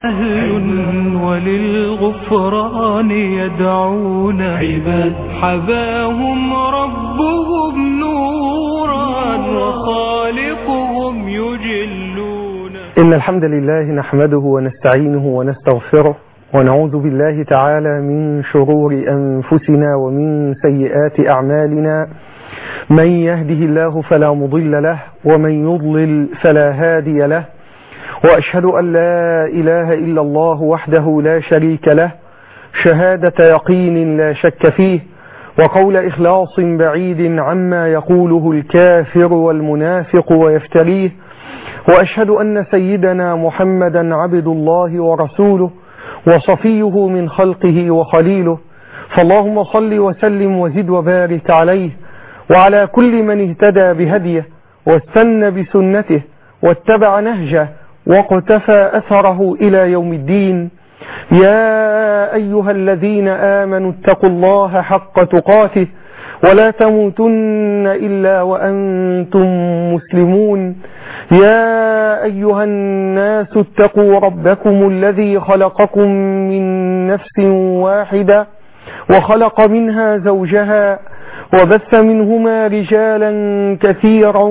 أهل وللغفران يدعون عباد حباهم ربهم نورا وخالقهم يجلون. إن الحمد لله نحمده ونستعينه ونستغفره ونعوذ بالله تعالى من شرور أنفسنا ومن سيئات أعمالنا. من يهده الله فلا مضل له ومن يضلل فلا هادي له، وأشهد أن لا إله إلا الله وحده لا شريك له شهادة يقين لا شك فيه، وقول إخلاص بعيد عما يقوله الكافر والمنافق ويفتريه. وأشهد أن سيدنا محمدا عبد الله ورسوله وصفيه من خلقه وخليله، فاللهم صل وسلم وزد وبارك عليه وعلى كل من اهتدى بهديه واستنى بسنته واتبع نهجه واقتفى أثره إلى يوم الدين. يا أيها الذين آمنوا اتقوا الله حق تقاته ولا تموتن إلا وأنتم مسلمون. يا أيها الناس اتقوا ربكم الذي خلقكم من نفس واحدة وخلق منها زوجها وبث منهما رجالا كثيرا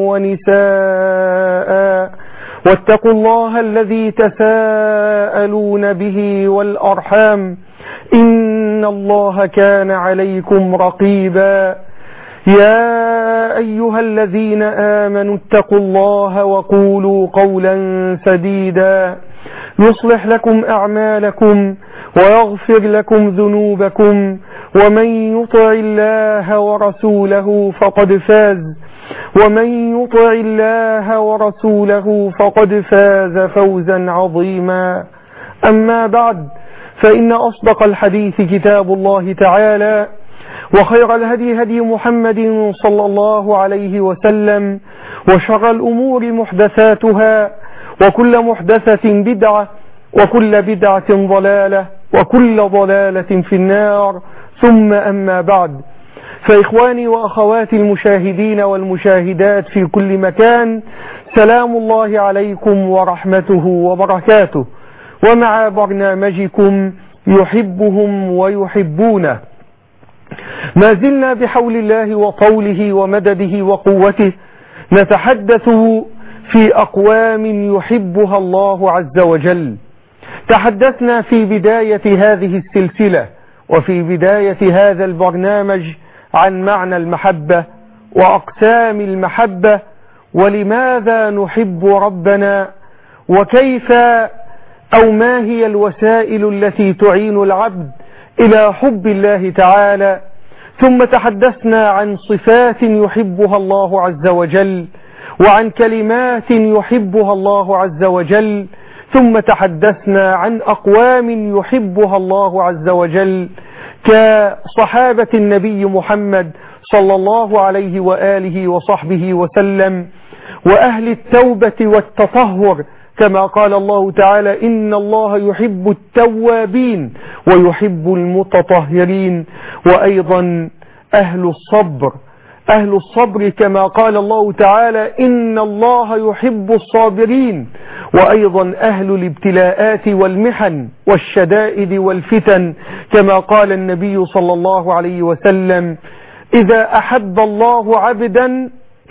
ونساء، واتقوا الله الذي تساءلون به والأرحام إن الله كان عليكم رقيبا. يا أيها الذين آمنوا اتقوا الله وقولوا قولا سديدا يصلح لكم أعمالكم ويغفر لكم ذنوبكم، ومن يطع الله ورسوله فقد فاز فوزا عظيما. أما بعد، فإن أصدق الحديث كتاب الله تعالى، وخير الهدي هدي محمد صلى الله عليه وسلم، وشر الأمور محدثاتها، وكل محدثة بدعة، وكل بدعة ضلالة، وكل ضلالة في النار. ثم أما بعد، فإخواني وأخواتي المشاهدين والمشاهدات في كل مكان، سلام الله عليكم ورحمته وبركاته، ومع برنامجكم يحبهم ويحبونه. ما زلنا بحول الله وطوله ومدده وقوته نتحدث في أقوام يحبها الله عز وجل. تحدثنا في بداية هذه السلسلة وفي بداية هذا البرنامج عن معنى المحبة وأقسام المحبة، ولماذا نحب ربنا، وكيف أو ما هي الوسائل التي تعين العبد إلى حب الله تعالى. ثم تحدثنا عن صفات يحبها الله عز وجل، وعن كلمات يحبها الله عز وجل. ثم تحدثنا عن أقوام يحبها الله عز وجل كصحابة النبي محمد صلى الله عليه وآله وصحبه وسلم، وأهل التوبة والتطهر، كما قال الله تعالى: إن الله يحب التوابين ويحب المتطهرين. وأيضا أهل الصبر كما قال الله تعالى: إن الله يحب الصابرين. وأيضا أهل الابتلاءات والمحن والشدائد والفتن، كما قال النبي صلى الله عليه وسلم: إذا أحب الله عبدا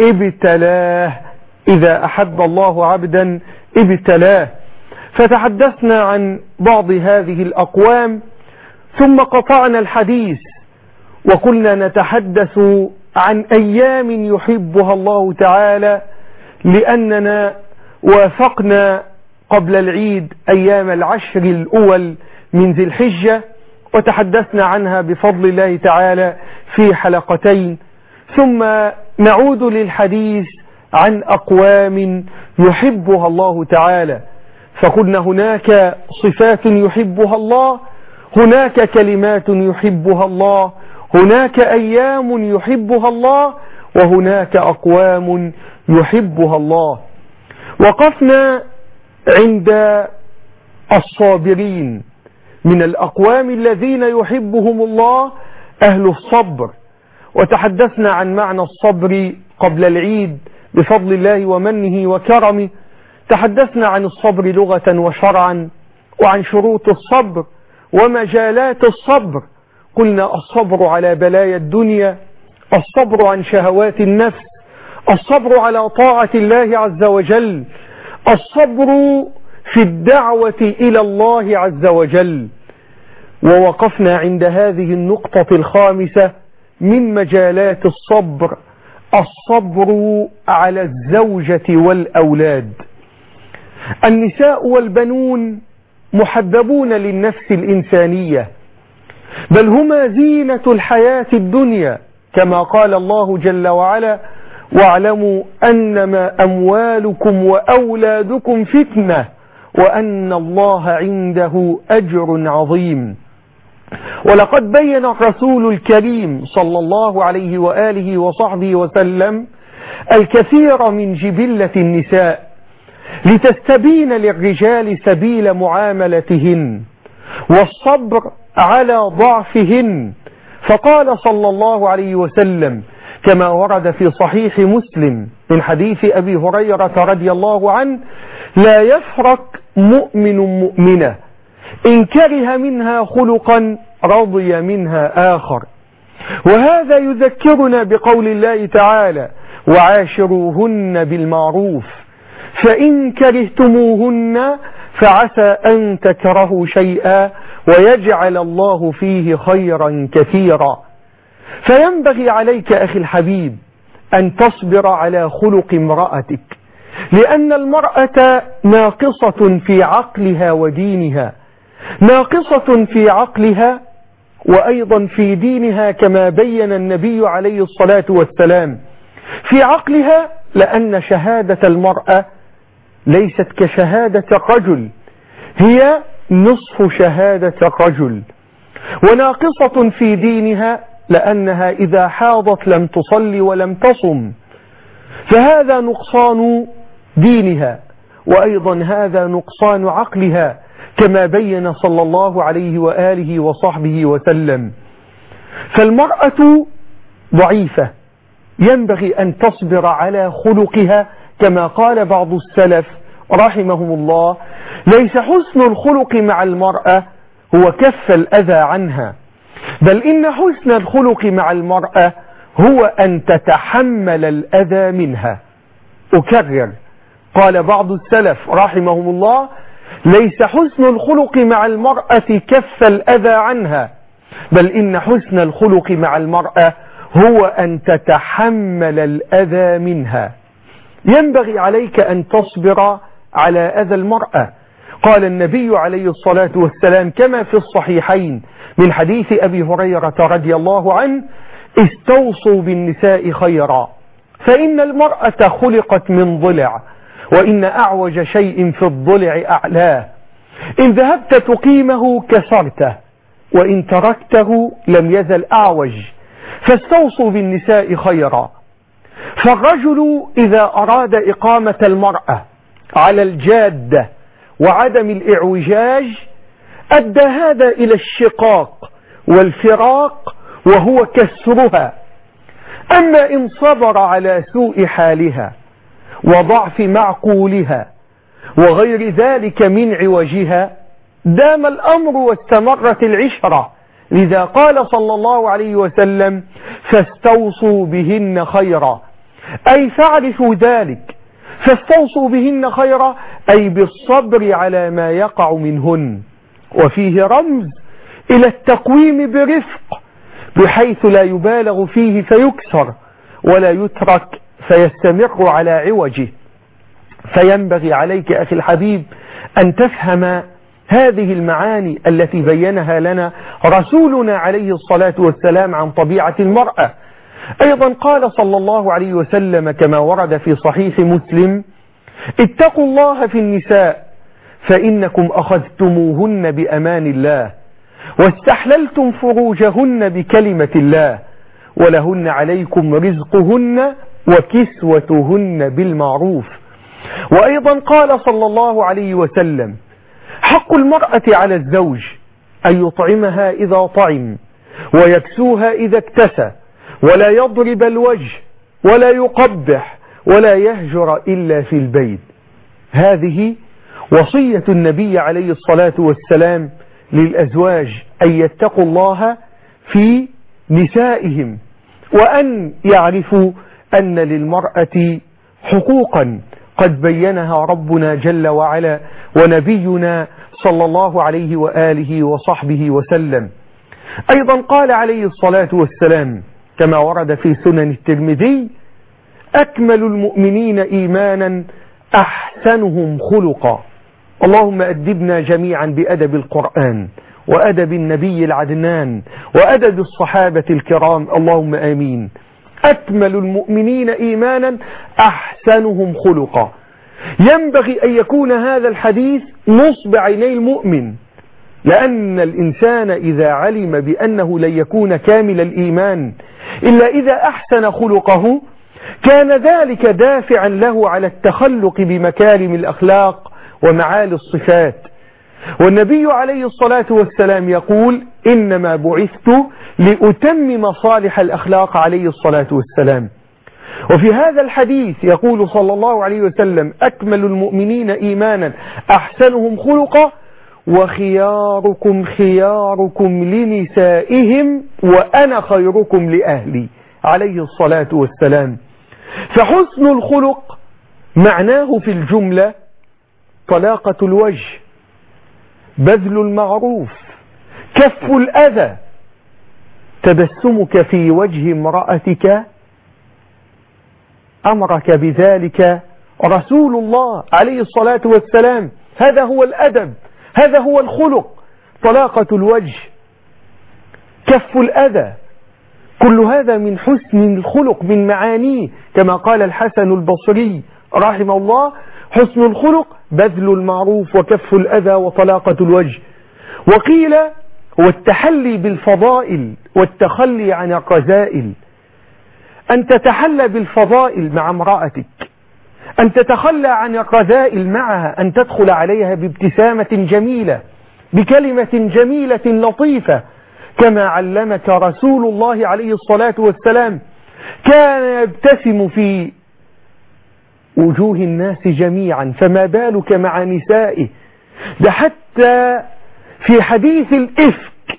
ابتلاه. فتحدثنا عن بعض هذه الأقوام، ثم قطعنا الحديث وقلنا نتحدث عن أيام يحبها الله تعالى، لأننا وافقنا قبل العيد أيام العشر الأول من ذي الحجة، وتحدثنا عنها بفضل الله تعالى في حلقتين. ثم نعود للحديث عن أقوام يحبها الله تعالى، فقلنا هناك صفات يحبها الله، هناك كلمات يحبها الله، هناك أيام يحبها الله، وهناك أقوام يحبها الله. وقفنا عند الصابرين، من الأقوام الذين يحبهم الله أهل الصبر، وتحدثنا عن معنى الصبر قبل العيد بفضل الله ومنه وكرمه. تحدثنا عن الصبر لغة وشرعا، وعن شروط الصبر ومجالات الصبر. قلنا الصبر على بلايا الدنيا، الصبر عن شهوات النفس، الصبر على طاعة الله عز وجل، الصبر في الدعوة إلى الله عز وجل. ووقفنا عند هذه النقطة الخامسة من مجالات الصبر، الصبر على الزوجة والأولاد. النساء والبنون محببون للنفس الإنسانية، بل هما زينة الحياة الدنيا، كما قال الله جل وعلا: واعلموا أنما أموالكم وأولادكم فتنة وأن الله عنده أجر عظيم. ولقد بين الرسول الكريم صلى الله عليه وآله وصحبه وسلم الكثير من جبلة النساء لتستبين للرجال سبيل معاملتهن والصبر على ضعفهن. فقال صلى الله عليه وسلم كما ورد في صحيح مسلم من حديث أبي هريرة رضي الله عنه: لا يفرق مؤمن مؤمنة إن كره منها خلقا رضي منها آخر. وهذا يذكرنا بقول الله تعالى: وعاشروهن بالمعروف فإن كرهتموهن فعسى أن تكرهوا شيئا ويجعل الله فيه خيرا كثيرا. فينبغي عليك أخي الحبيب أن تصبر على خلق امرأتك، لأن المرأة ناقصة في عقلها ودينها، ناقصة في عقلها وأيضا في دينها، كما بين النبي عليه الصلاة والسلام. في عقلها لأن شهادة المرأة ليست كشهادة الرجل، هي نصف شهادة الرجل. وناقصة في دينها لأنها إذا حاضت لم تصلي ولم تصم، فهذا نقصان دينها، وأيضا هذا نقصان عقلها، كما بين صلى الله عليه وآله وصحبه وسلم. فالمرأة ضعيفة، ينبغي أن تصبر على خلقها، كما قال بعض السلف رحمهم الله: ليس حسن الخلق مع المرأة هو كف الأذى عنها، بل إن حسن الخلق مع المرأة هو أن تتحمل الأذى منها. أكرر، قال بعض السلف رحمهم الله: ليس حسن الخلق مع المرأة كف الأذى عنها، بل إن حسن الخلق مع المرأة هو أن تتحمل الأذى منها. ينبغي عليك أن تصبر على أذى المرأة. قال النبي عليه الصلاة والسلام كما في الصحيحين من حديث أبي هريرة رضي الله عنه: استوصوا بالنساء خيرا، فإن المرأة خلقت من ضلع، وإن أعوج شيء في الضلع أعلاه، إن ذهبت تقيمه كسرته، وإن تركته لم يزل أعوج، فاستوصوا بالنساء خيرا. فالرجل إذا أراد إقامة المرأة على الجادة وعدم الإعوجاج أدى هذا إلى الشقاق والفراق وهو كسرها. أما إن صبر على سوء حالها وضعف معقولها وغير ذلك من عوجها دام الأمر واستمرت العشرة. لذا قال صلى الله عليه وسلم: فاستوصوا بهن خيرا، أي فاعرفوا ذلك. فاستوصوا بهن خيرا أي بالصبر على ما يقع منهن. وفيه رمز إلى التقويم برفق، بحيث لا يبالغ فيه فيكسر ولا يترك فيستمر على عوجه. فينبغي عليك أخي الحبيب أن تفهم هذه المعاني التي بينها لنا رسولنا عليه الصلاة والسلام عن طبيعة المرأة. أيضا قال صلى الله عليه وسلم كما ورد في صحيح مسلم: اتقوا الله في النساء فإنكم أخذتموهن بأمان الله واستحللتم فروجهن بكلمة الله، ولهن عليكم رزقهن وكسوتهن بالمعروف. وأيضا قال صلى الله عليه وسلم: حق المرأة على الزوج أن يطعمها إذا طعم ويكسوها إذا اكتسى، ولا يضرب الوجه ولا يقبح ولا يهجر إلا في البيت. هذه وصية النبي عليه الصلاة والسلام للأزواج أن يتقوا الله في نسائهم، وأن يعرفوا أن للمرأة حقوقا قد بينها ربنا جل وعلا ونبينا صلى الله عليه وآله وصحبه وسلم. أيضا قال عليه الصلاة والسلام كما ورد في سنن الترمذي: أكمل المؤمنين إيمانا أحسنهم خلقا. اللهم أدبنا جميعا بأدب القرآن وأدب النبي العدنان وأدب الصحابة الكرام، اللهم آمين. أكمل المؤمنين إيمانا أحسنهم خلقا. ينبغي أن يكون هذا الحديث نصب عيني المؤمن، لأن الإنسان إذا علم بأنه لن يكون كامل الإيمان إلا إذا أحسن خلقه كان ذلك دافعا له على التخلق بمكارم الأخلاق ومعالي الصفات. والنبي عليه الصلاة والسلام يقول: إنما بعثت لأتمم صالح الأخلاق عليه الصلاة والسلام. وفي هذا الحديث يقول صلى الله عليه وسلم: أكمل المؤمنين إيمانا أحسنهم خلقا، وخياركم خياركم لنسائهم وأنا خيركم لأهلي، عليه الصلاة والسلام. فحسن الخلق معناه في الجملة طلاقة الوجه، بذل المعروف، كف الأذى، تبسمك في وجه امرأتك أمرك بذلك رسول الله عليه الصلاة والسلام. هذا هو الأدب، هذا هو الخلق، طلاقة الوجه، كف الأذى، كل هذا من حسن الخلق، من معانيه، كما قال الحسن البصري رحمه الله: حسن الخلق بذل المعروف وكف الأذى وطلاقة الوجه. وقيل هو التحلي بالفضائل والتخلي عن الرذائل، أن تتحلى بالفضائل مع امرأتك، أن تتخلى عن الرذائل معها، أن تدخل عليها بابتسامة جميلة، بكلمة جميلة لطيفة، كما علمك رسول الله عليه الصلاة والسلام. كان يبتسم في وجوه الناس جميعا، فما بالك مع نسائه؟ ده حتى في حديث الإفك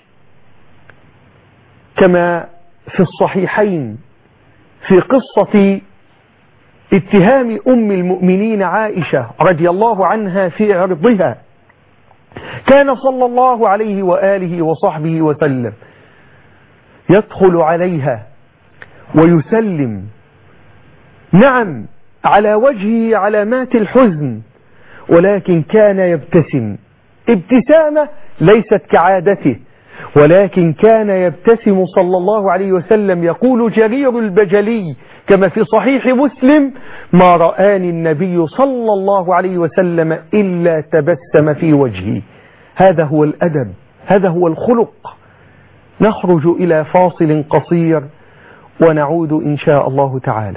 كما في الصحيحين في قصة اتهام أم المؤمنين عائشة رضي الله عنها في عرضها، كان صلى الله عليه وآله وصحبه وسلم يدخل عليها ويسلم، نعم على وجهه علامات الحزن، ولكن كان يبتسم ابتسامة ليست كعادته، ولكن كان يبتسم صلى الله عليه وسلم. يقول جرير البجلي كما في صحيح مسلم: ما رآني النبي صلى الله عليه وسلم إلا تبسم في وجهي. هذا هو الأدب، هذا هو الخلق. نخرج إلى فاصل قصير ونعود إن شاء الله تعالى.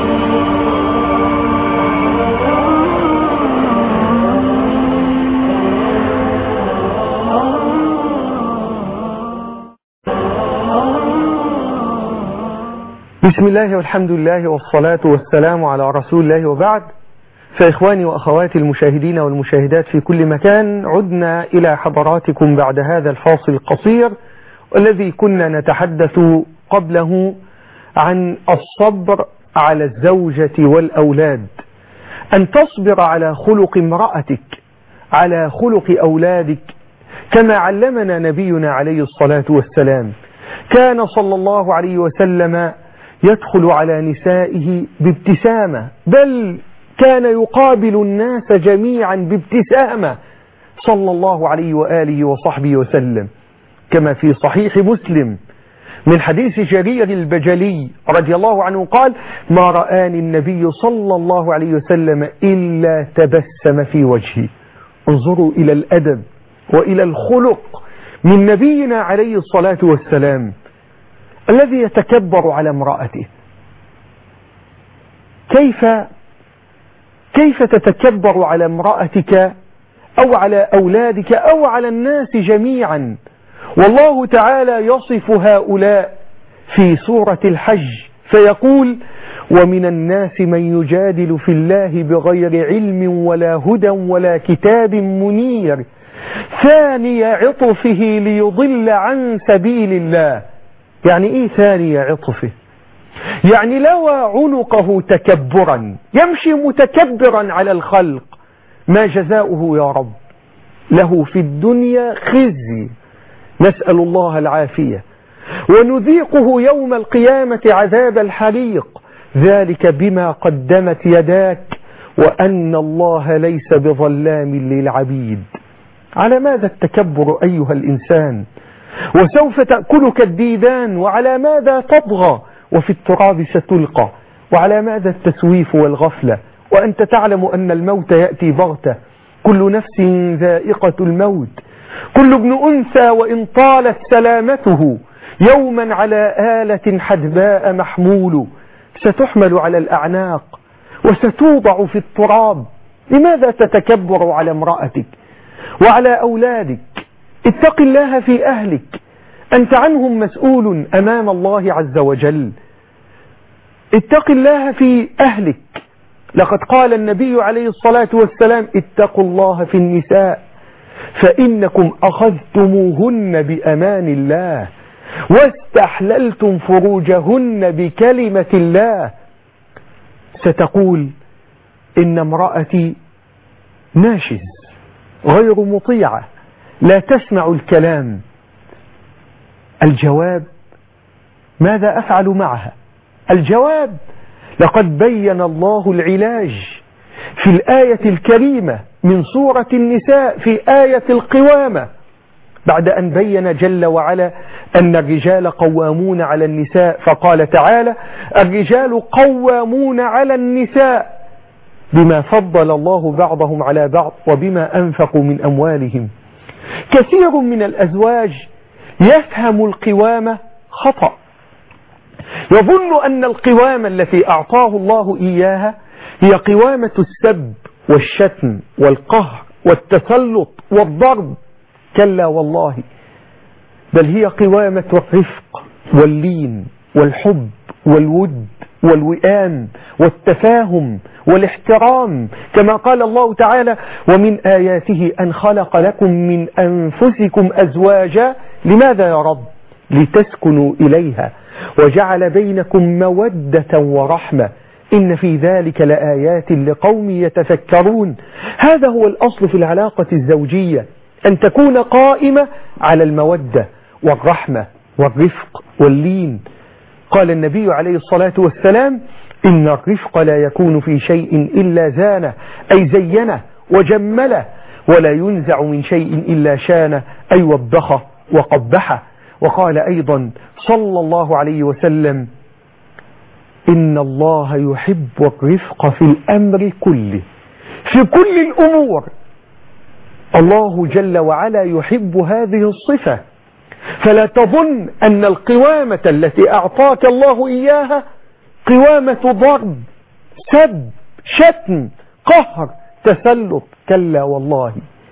بسم الله والحمد لله والصلاة والسلام على رسول الله، وبعد. فإخواني وأخواتي المشاهدين والمشاهدات في كل مكان، عدنا إلى حضراتكم بعد هذا الفاصل القصير، والذي كنا نتحدث قبله عن الصبر على الزوجة والأولاد، أن تصبر على خلق امرأتك، على خلق أولادك، كما علمنا نبينا عليه الصلاة والسلام. كان صلى الله عليه وسلم يدخل على نسائه بابتسامة، بل كان يقابل الناس جميعا بابتسامة صلى الله عليه وآله وصحبه وسلم، كما في صحيح مسلم من حديث جرير البجلي رضي الله عنه قال: ما رآني النبي صلى الله عليه وسلم إلا تبسم في وجهي. انظروا إلى الأدب وإلى الخلق من نبينا عليه الصلاة والسلام الذي يتكبر على امرأته. كيف تتكبر على امرأتك أو على أولادك أو على الناس جميعا؟ والله تعالى يصف هؤلاء في سورة الحج فيقول: ومن الناس من يجادل في الله بغير علم ولا هدى ولا كتاب منير ثاني عطفه ليضل عن سبيل الله. يعني ايه ثاني عطفه؟ يعني لوى عنقه تكبرا، يمشي متكبرا على الخلق، ما جزاؤه يا رب؟ له في الدنيا خزي، نسأل الله العافية، ونذيقه يوم القيامة عذاب الحريق، ذلك بما قدمت يداك وأن الله ليس بظلام للعبيد. على ماذا التكبر أيها الإنسان؟ وسوف تأكلك الديدان، وعلى ماذا تطغى وفي التراب ستلقى؟ وعلى ماذا التسويف والغفلة وأنت تعلم أن الموت يأتي بغتة؟ كل نفس ذائقة الموت، كل ابن أنثى وإن طالت سلامته يوما على آلة حدباء محمول، ستحمل على الأعناق وستوضع في التراب. لماذا تتكبر على امرأتك وعلى أولادك؟ اتق الله في أهلك، أنت عنهم مسؤول أمام الله عز وجل. اتق الله في أهلك، لقد قال النبي عليه الصلاة والسلام اتقوا الله في النساء فإنكم أخذتموهن بأمان الله واستحللتم فروجهن بكلمة الله. ستقول إن امرأتي ناشز غير مطيعة لا تسمع الكلام. الجواب ماذا أفعل معها؟ الجواب لقد بين الله العلاج في الآية الكريمة من سورة النساء في آية القوامة، بعد أن بين جل وعلا أن الرجال قوامون على النساء، فقال تعالى الرجال قوامون على النساء بما فضل الله بعضهم على بعض وبما أنفقوا من أموالهم. كثير من الأزواج يفهم القوامة خطأ، يظن أن القوامة التي أعطاه الله إياها هي قوامة السب والشتم والقهر والتسلط والضرب. كلا والله، بل هي قوامة الرفق واللين والحب والود والوئام والتفاهم والاحترام، كما قال الله تعالى ومن آياته أن خلق لكم من أنفسكم أزواجا. لماذا يا رب؟ لتسكنوا إليها وجعل بينكم مودة ورحمة إن في ذلك لآيات لقوم يتفكرون. هذا هو الأصل في العلاقة الزوجية، أن تكون قائمة على المودة والرحمة والرفق واللين. قال النبي عليه الصلاة والسلام إن الرفق لا يكون في شيء إلا زانه، أي زينه وجمله، ولا ينزع من شيء إلا شانه، أي وبخه وقبحه. وقال أيضا صلى الله عليه وسلم إن الله يحب الرفق في الأمر كله، في كل الأمور. الله جل وعلا يحب هذه الصفة، فلا تظن أن القوامة التي أعطاك الله إياها قوامة ضرب سب شتم قهر تسلط. كلا والله،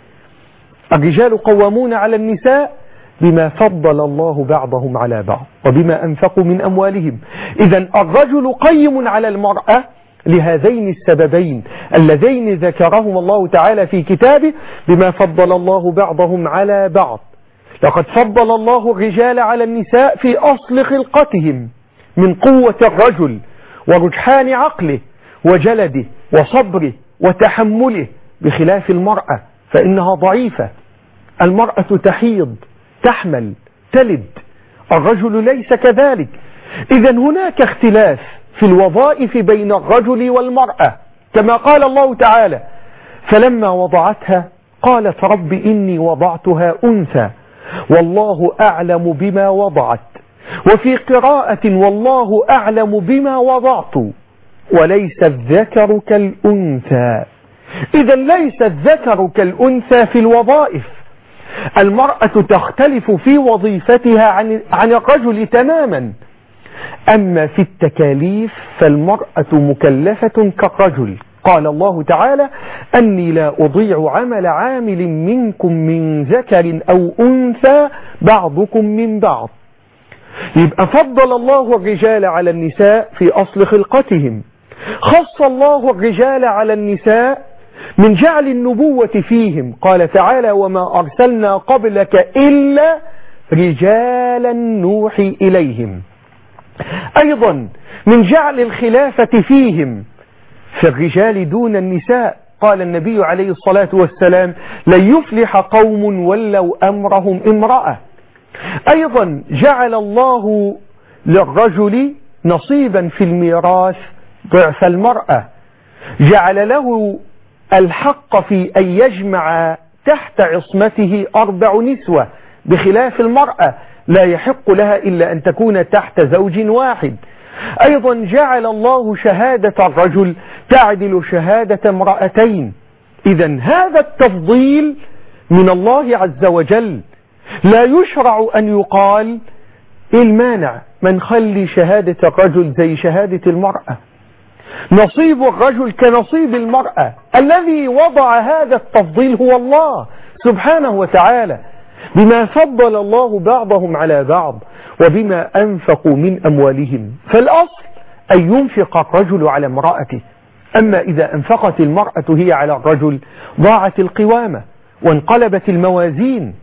الرجال قوامون على النساء بما فضل الله بعضهم على بعض وبما أنفقوا من أموالهم. إذن الرجل قيم على المرأة لهذين السببين اللذين ذكرهما الله تعالى في كتابه بما فضل الله بعضهم على بعض. لقد فضل الله الرجال على النساء في أصل خلقتهم من قوة الرجل ورجحان عقله وجلده وصبره وتحمله، بخلاف المرأة فإنها ضعيفة. المرأة تحيض تحمل تلد، الرجل ليس كذلك. إذن هناك اختلاف في الوظائف بين الرجل والمرأة، كما قال الله تعالى فلما وضعتها قالت رب إني وضعتها أنثى والله أعلم بما وضعت، وفي قراءة والله أعلم بما وضعت وليس الذكر كالأنثى. إذن ليس الذكر كالأنثى في الوظائف. المرأة تختلف في وظيفتها عن الرجل تماما. أما في التكاليف فالمرأة مكلفة كالرجل. قال الله تعالى أني لا أضيع عمل عامل منكم من ذكر أو أنثى بعضكم من بعض. يبقى فضل الله الرجال على النساء في أصل خلقتهم، خص الله الرجال على النساء من جعل النبوة فيهم، قال تعالى وما أرسلنا قبلك إلا رجالا نوحي إليهم. أيضا من جعل الخلافة فيهم في الرجال دون النساء، قال النبي عليه الصلاة والسلام لن يفلح قوم ولوا أمرهم امرأة. أيضا جعل الله للرجل نصيبا في الميراث ضعف المرأة، جعل له الحق في أن يجمع تحت عصمته 4 نسوة، بخلاف المرأة لا يحق لها إلا أن تكون تحت زوج واحد. أيضا جعل الله شهادة الرجل تعدل شهادة امرأتين. إذن هذا التفضيل من الله عز وجل، لا يشرع أن يقال إيه المانع من خلي شهادة الرجل زي شهادة المرأة، نصيب الرجل كنصيب المرأة. الذي وضع هذا التفضيل هو الله سبحانه وتعالى، بما فضل الله بعضهم على بعض وبما أنفقوا من أموالهم. فالأصل أن ينفق الرجل على امرأته، أما إذا أنفقت المرأة هي على الرجل ضاعت القوامة وانقلبت الموازين.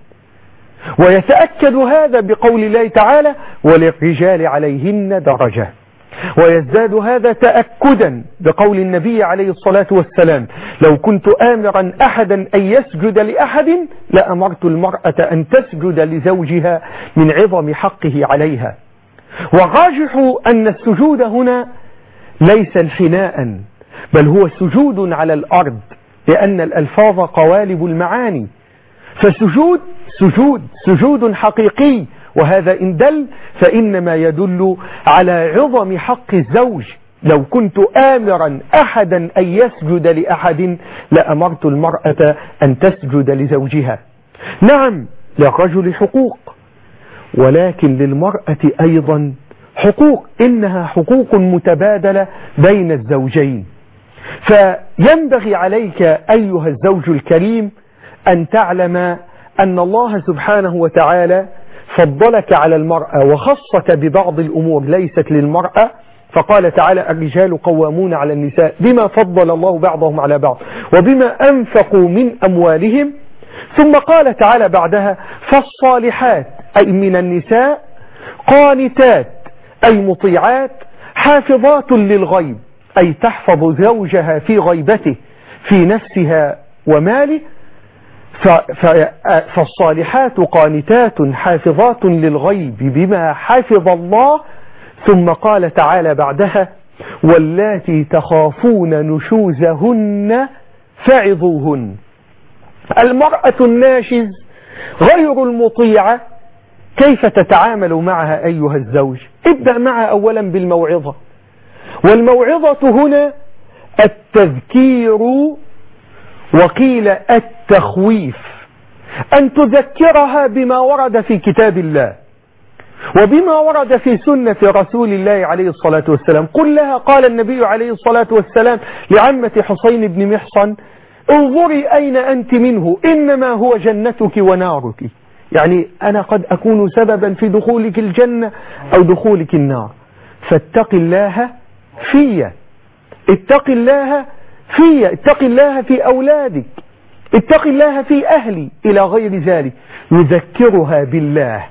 ويتأكد هذا بقول الله تعالى وللرجال عليهن درجة، ويزداد هذا تأكدا بقول النبي عليه الصلاة والسلام لو كنت آمرا أحدا أن يسجد لأحد لأمرت المرأة أن تسجد لزوجها من عظم حقه عليها. والراجح أن السجود هنا ليس انحناء، بل هو سجود على الأرض، لأن الألفاظ قوالب المعاني، فسجود سجود حقيقي، وهذا إن دل فإنما يدل على عظم حق الزوج. لو كنت آمرا أحدا أن يسجد لأحد لأمرت المرأة أن تسجد لزوجها. نعم للرجل حقوق، ولكن للمرأة أيضا حقوق، إنها حقوق متبادلة بين الزوجين. فينبغي عليك أيها الزوج الكريم أن تعلم أن الله سبحانه وتعالى فضلك على المرأة وخصك ببعض الأمور ليست للمرأة، فقال تعالى الرجال قوامون على النساء بما فضل الله بعضهم على بعض وبما أنفقوا من أموالهم. ثم قال تعالى بعدها فالصالحات أي من النساء قانتات أي مطيعات، حافظات للغيب أي تحفظ زوجها في غيبته في نفسها وماله. فالصالحات قانتات حافظات للغيب بما حفظ الله. ثم قال تعالى بعدها واللاتي تخافون نشوزهن فعظوهن. المرأة الناشز غير المطيعة كيف تتعامل معها أيها الزوج؟ ابدأ معها أولا بالموعظة، والموعظة هنا التذكير وقيل التخويف، أن تذكرها بما ورد في كتاب الله وبما ورد في سنة رسول الله عليه الصلاة والسلام. قل لها قال النبي عليه الصلاة والسلام لعمة حسين بن محصن انظري أين أنت منه إنما هو جنتك ونارك، يعني أنا قد أكون سببا في دخولك الجنة أو دخولك النار، فاتق الله في، اتق الله في، اتق الله في أولادك، اتق الله في أهلي إلى غير ذلك. يذكرها بالله،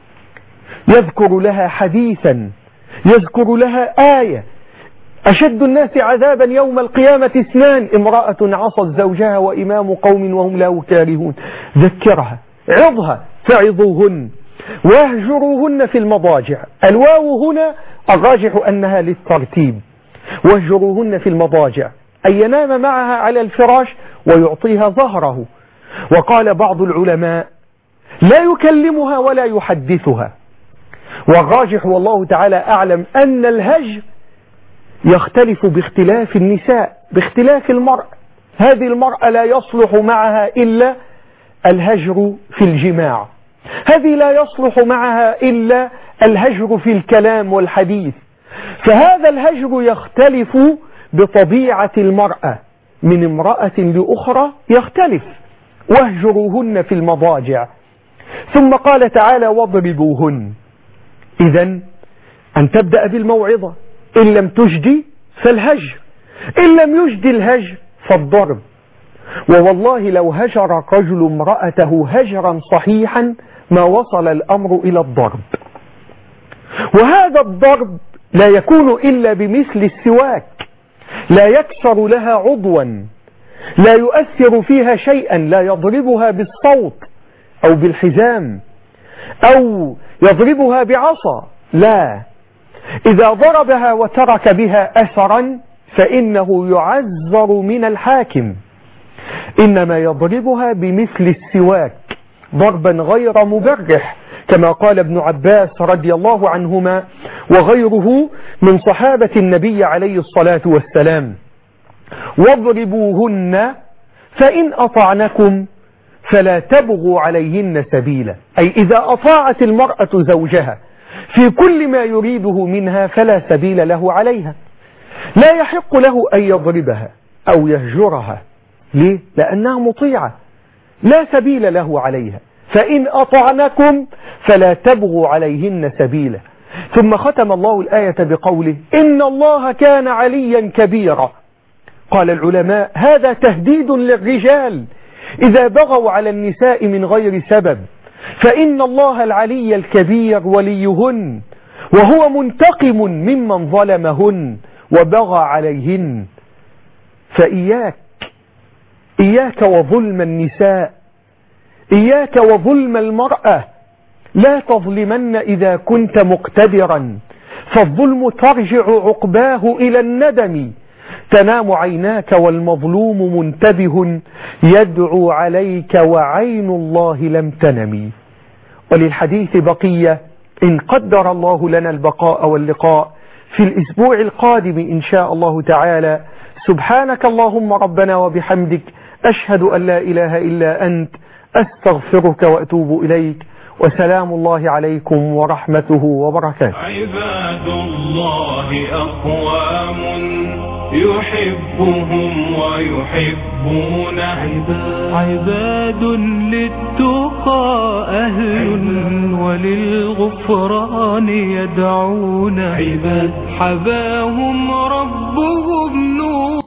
يذكر لها حديثا، يذكر لها آية. أشد الناس عذابا يوم القيامة 2 امرأة عصت زوجها وإمام قوم وهم له كارهون. ذكرها، عظها، فعظوهن واهجروهن في المضاجع. الواو هنا الراجح أنها للترتيب، واهجروهن في المضاجع أن ينام معها على الفراش ويعطيها ظهره. وقال بعض العلماء لا يكلمها ولا يحدثها، والراجح والله تعالى أعلم أن الهجر يختلف باختلاف النساء، باختلاف المرأة. هذه المرأة لا يصلح معها إلا الهجر في الجماع، هذه لا يصلح معها إلا الهجر في الكلام والحديث. فهذا الهجر يختلف بطبيعة المرأة من امرأة لأخرى، يختلف. واهجروهن في المضاجع. ثم قال تعالى واضربوهن. إذن أن تبدأ بالموعظة، إن لم تجدي فالهجر، إن لم يجدي الهجر فالضرب. ووالله لو هجر رجل امرأته هجرا صحيحا ما وصل الأمر إلى الضرب. وهذا الضرب لا يكون إلا بمثل السواك، لا يكسر لها عضوا، لا يؤثر فيها شيئا، لا يضربها بالصوت أو بالحزام أو يضربها بعصا، لا، إذا ضربها وترك بها أثرا فإنه يعذر من الحاكم، إنما يضربها بمثل السواك ضربا غير مبرح، كما قال ابن عباس رضي الله عنهما وغيره من صحابة النبي عليه الصلاة والسلام: واضربوهن فإن أطعنكم فلا تبغوا عليهن سبيلا. أي إذا أطاعت المرأة زوجها في كل ما يريده منها فلا سبيل له عليها، لا يحق له أن يضربها أو يهجرها. ليه؟ لأنها مطيعة، لا سبيل له عليها. فإن أطعنكم فلا تبغوا عليهن سبيلا. ثم ختم الله الآية بقوله: إن الله كان عليا كبيرا. قال العلماء: هذا تهديد للرجال إذا بغوا على النساء من غير سبب، فإن الله العلي الكبير وليهن، وهو منتقم ممن ظلمهن وبغى عليهن. إياك وظلم النساء، إياك وظلم المرأة، لا تظلمن إذا كنت مقتدرا، فالظلم ترجع عقباه إلى الندم. تنام عيناك والمظلوم منتبه، يدعو عليك وعين الله لم تنم. وللحديث بقية إن قدر الله لنا البقاء واللقاء في الأسبوع القادم إن شاء الله تعالى. سبحانك اللهم ربنا وبحمدك، أشهد أن لا إله إلا أنت، أستغفرك وأتوب إليك، وسلام الله عليكم ورحمته وبركاته. عباد الله أقوام يحبهم ويحبونه، عباد للتقى أهل وللغفران يدعون، حباهم ربهم نور.